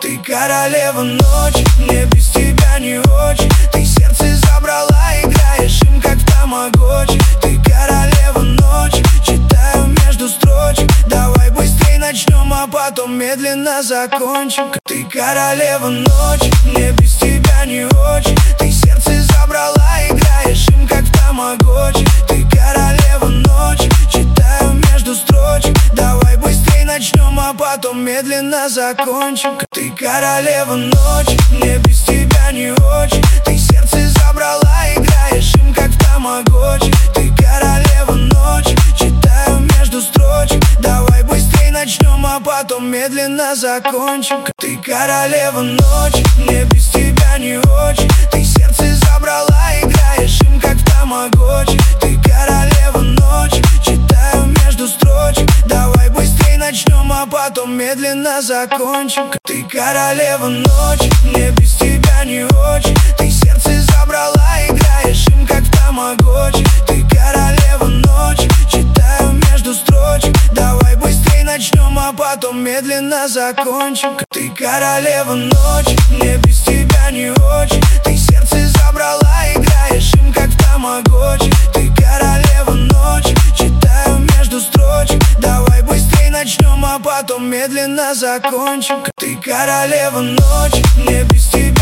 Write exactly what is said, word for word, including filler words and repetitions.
Ты королева ночи, мне без тебя не очень. Ты сердце забрала, играешь им как в тамагочи. Ты королева ночи, читаю между строчек. Давай быстрей начнем, а потом медленно закончим. Ты королева ночи, мне без тебя не очень. Ты сердце забрала, играешь им как в тамагочи. Ты королева ночи, читаю между строчек. Давай быстрей начнем, а потом медленно закончим. Ты королева ночи, мне без тебя не очень. Ты сердце забрала, играешь им как в тамагочи. Ты королева ночи, читаю между строчек. Давай быстрей начнем, а потом медленно закончим. Ты королева ночи, мне без тебя не очень. Ты сердце забрала, играешь им как в тамагочи. Ты королева ночи, читаю между строчек. Давай быстрей начнем, а потом медленно закончим. Ты королева ночи, мне без тебя не очень. Ты сердце забрала, играешь им как в тамагочи. Ты королева ночи, читаю между строчек. Давай быстрей начнем, а потом медленно закончим. Ты королева ночи, мне без тебя не очень. Ты сердце забрала, играешь им как в тамагочи. Ты королева ночи, читаю между строчек. Давай быстрей начнем, а потом медленно закончим. Ты королева ночи, мне без тебя